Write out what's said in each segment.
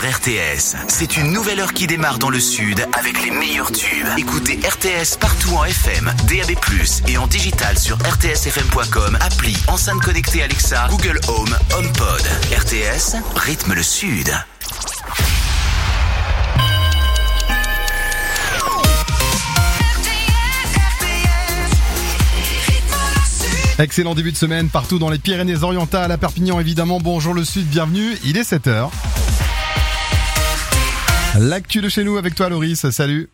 RTS. C'est une nouvelle heure qui démarre dans le sud avec les meilleurs tubes. Écoutez RTS partout en FM, DAB+, et en digital sur rtsfm.com, appli, enceinte connectée Alexa, Google Home, HomePod. RTS, rythme le sud. Excellent début de semaine partout dans les Pyrénées-Orientales, à Perpignan évidemment. Bonjour le Sud, bienvenue, il est 7h. L'actu de chez nous avec toi Loris, salut.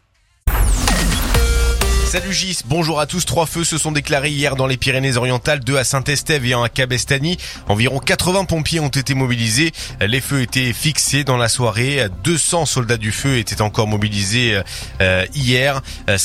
Salut Gis, bonjour à tous. 3 feux se sont déclarés hier dans les Pyrénées-Orientales, 2 à Saint-Estève et 1 à Cabestany. Environ 80 pompiers ont été mobilisés. Les feux étaient fixés dans la soirée. 200 soldats du feu étaient encore mobilisés hier.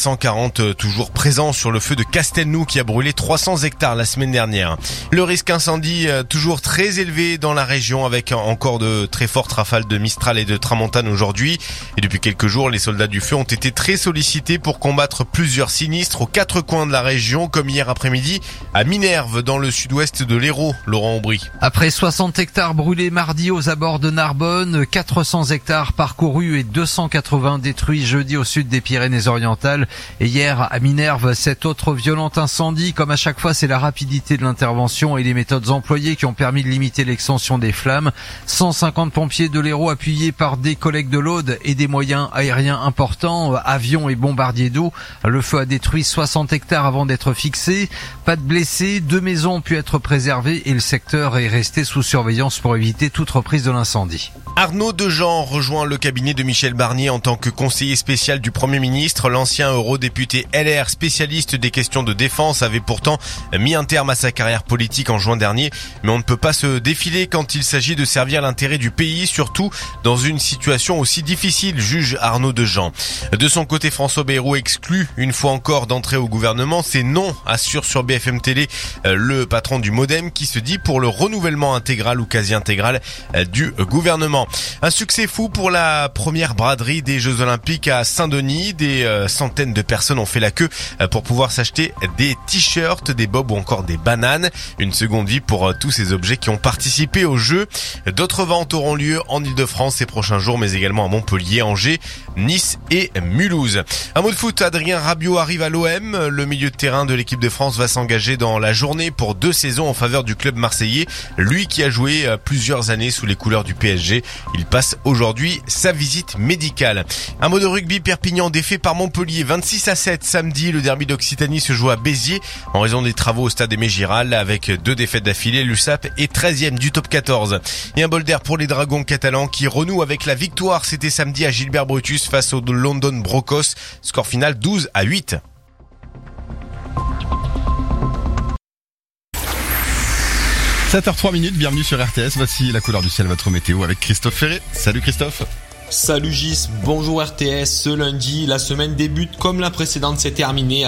140 toujours présents sur le feu de Castelnou qui a brûlé 300 hectares la semaine dernière. Le risque incendie toujours très élevé dans la région avec encore de très fortes rafales de Mistral et de Tramontane aujourd'hui. Et depuis quelques jours, les soldats du feu ont été très sollicités pour combattre plusieurs sinistre aux 4 coins de la région, comme hier après-midi à Minerve, dans le sud-ouest de l'Hérault. Laurent Aubry. Après 60 hectares brûlés mardi aux abords de Narbonne, 400 hectares parcourus et 280 détruits jeudi au sud des Pyrénées-Orientales. Et hier à Minerve, cet autre violent incendie. Comme à chaque fois, c'est la rapidité de l'intervention et les méthodes employées qui ont permis de limiter l'extension des flammes. 150 pompiers de l'Hérault appuyés par des collègues de l'Aude et des moyens aériens importants, avions et bombardiers d'eau. Le feu a détruit 60 hectares avant d'être fixé. Pas de blessés, 2 maisons ont pu être préservées et le secteur est resté sous surveillance pour éviter toute reprise de l'incendie. Arnaud Dejean rejoint le cabinet de Michel Barnier en tant que conseiller spécial du Premier ministre. L'ancien eurodéputé LR, spécialiste des questions de défense, avait pourtant mis un terme à sa carrière politique en juin dernier. Mais on ne peut pas se défiler quand il s'agit de servir l'intérêt du pays, surtout dans une situation aussi difficile, juge Arnaud Dejean. De son côté, François Bayrou exclut une fois encore d'entrer au gouvernement. C'est non, assure sur BFM Télé le patron du MoDem qui se dit pour le renouvellement intégral ou quasi intégral du gouvernement. Un succès fou pour la première braderie des Jeux Olympiques à Saint-Denis. Des centaines de personnes ont fait la queue pour pouvoir s'acheter des t-shirts, des bobs ou encore des bananes. Une seconde vie pour tous ces objets qui ont participé aux Jeux. D'autres ventes auront lieu en Ile-de-France ces prochains jours, mais également à Montpellier, Angers, Nice et Mulhouse. Un mot de foot, Adrien Rabiot arrive à l'OM. Le milieu de terrain de l'équipe de France va s'engager dans la journée pour 2 saisons en faveur du club marseillais. Lui qui a joué plusieurs années sous les couleurs du PSG. Il passe aujourd'hui sa visite médicale. Un mot de rugby, Perpignan défait par Montpellier 26-7 samedi. Le derby d'Occitanie se joue à Béziers en raison des travaux au stade Aimé Giral avec 2 défaites d'affilée. L'USAP est 13e du top 14. Et un bol d'air pour les Dragons catalans qui renouent avec la victoire. C'était samedi à Gilbert Brutus face au London Brocos. Score final 12-8. « 7h03, bienvenue sur RTS, voici la couleur du ciel, votre météo avec Christophe Ferré. Salut Christophe. Salut Gis, bonjour RTS. Ce lundi, la semaine débute comme la précédente s'est terminée